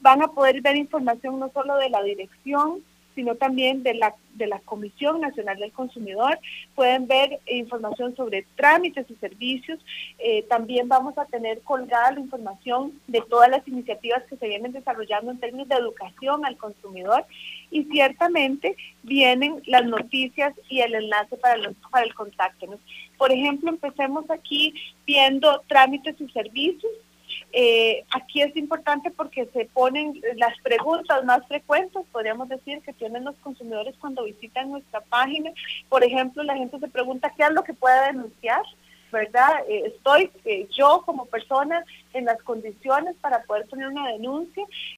van a poder ver información no solo de la dirección, sino también de la Comisión Nacional del Consumidor. Pueden ver información sobre trámites y servicios. También vamos a tener colgada la información de todas las iniciativas que se vienen desarrollando en términos de educación al consumidor, y ciertamente vienen las noticias y el enlace para el contacto. Por ejemplo, empecemos aquí viendo trámites y servicios. Aquí es importante porque se ponen las preguntas más frecuentes, podríamos decir, que tienen los consumidores cuando visitan nuestra página. Por ejemplo, la gente se pregunta qué es lo que puede denunciar, ¿verdad? ¿Estoy yo como persona en las condiciones para poder poner una denuncia?